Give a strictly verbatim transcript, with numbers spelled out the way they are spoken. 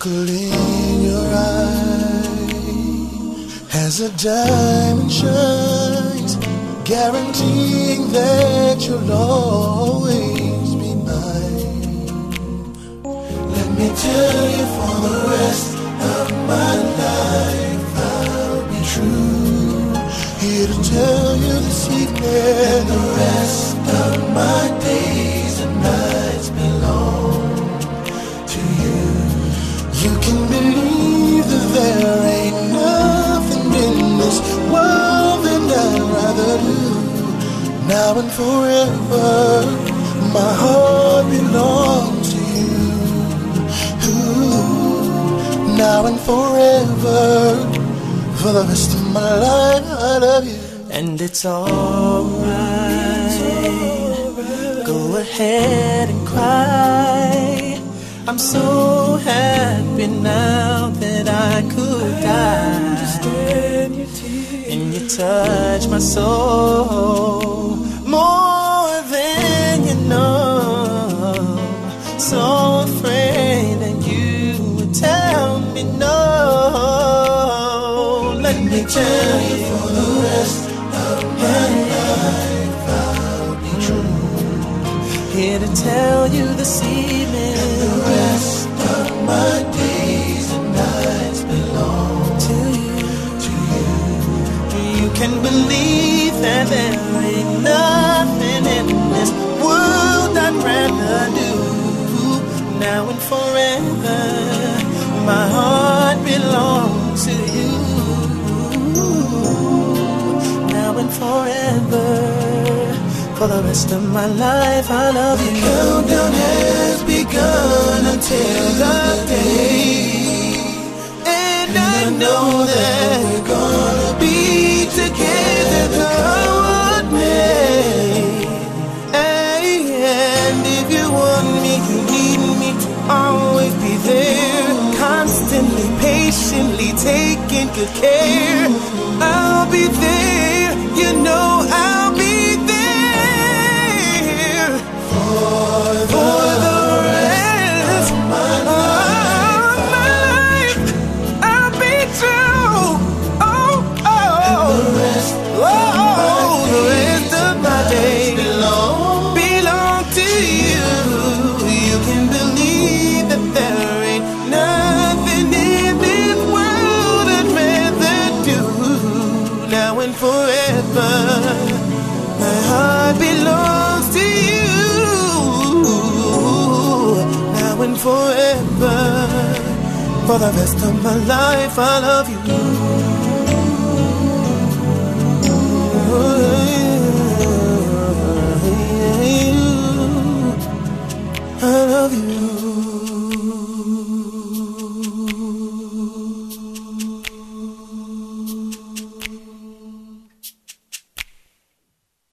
sparkle in your eye as a diamond shines, guaranteeing that you'll always be mine. Let me tell you, for the rest of my life I'll be true, here to tell you this evening, and the rest of my days and nights belong to you. You can believe that there ain't nothing in this world that I'd rather do. Now and forever, my heart belongs to you. Ooh, now and forever, for the rest of my life, I love you. And it's alright, go ahead and cry. I'm so happy now that I could die. And you touch my soul more than you know. So afraid that you would tell me no. Let me tell you, for the rest of my life I'll be true, here to tell you this evening, and the rest of my days and nights belong to you, to you. You can believe that there ain't nothing in this world I'd rather do. Now and forever, my heart belongs to you. Now and forever, for the rest of my life, I love you. The countdown has begun until the day, and I know that we're gonna be together, come what may. And if you want me, you need me to always be there, constantly, patiently taking good care. I'll be there, you know I'll be there for the, the rest of my life. My life, I'll be true. Oh, oh, and the rest, oh, the rest of my days belong, belong to you. You can believe that there ain't nothing in this world I'd rather do. Now and forever, my heart belongs to you. Now and forever, for the rest of my life I love you.